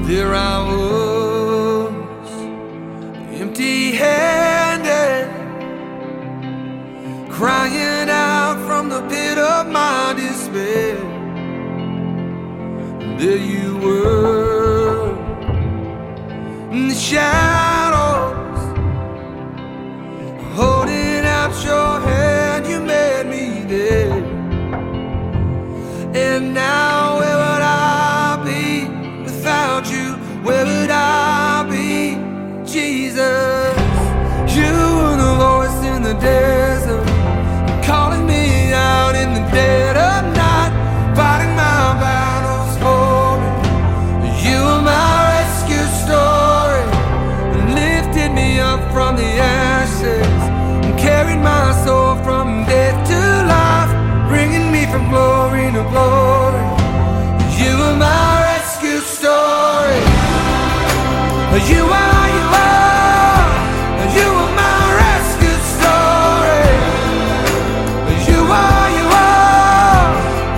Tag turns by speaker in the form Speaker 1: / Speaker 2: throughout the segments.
Speaker 1: There I was, empty-handed, crying out from the pit of my despair. There you were, in the shadows, holding out your hand. You made me there. And now where would I be without you? Where would I be, Jesus? You were the voice in the desert, calling me out in the dead of night, fighting my battles for me. You were my rescue story, lifted me up from the ashes, and carried my soul from death to life, bringing me from glory to glory. You were my rescue story. You are, you are, you are my rescue story. You are, you are.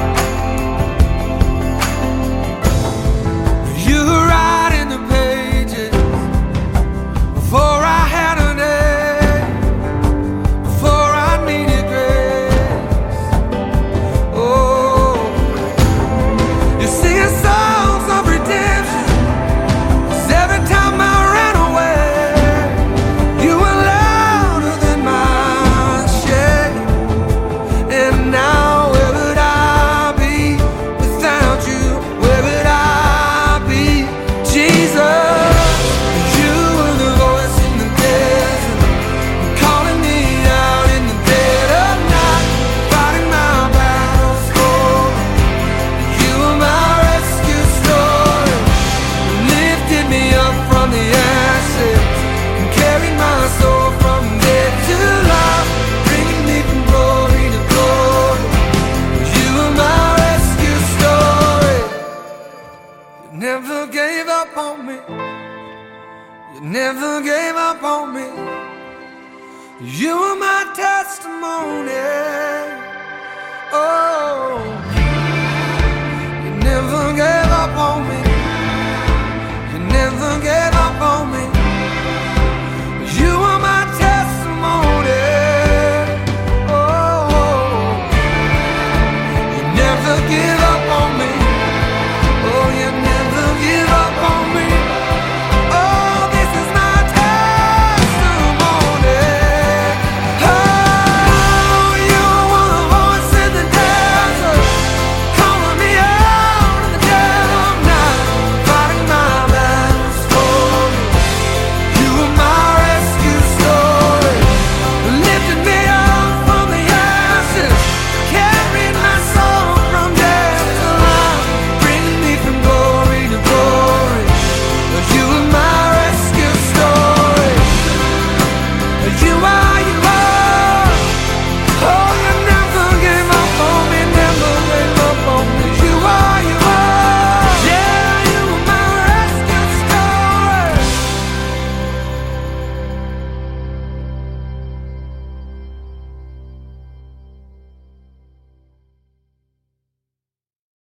Speaker 1: You were writing the pages before I had a name, before I needed grace. Oh, you're singing songs of redemption. 'Cause every time I ran away, you were louder than my shame. And now where would I be without you? Where would I be, Jesus? You were the voice in the desert, calling me out in the dead of night, fighting my battles for me. You were my rescue story, lifted me up from the ashes, and carried my soul from death to life, bringing me from glory to glory. You were my rescue story. You never gave up on me. You never gave up on me. You were my testimony. Oh, you never gave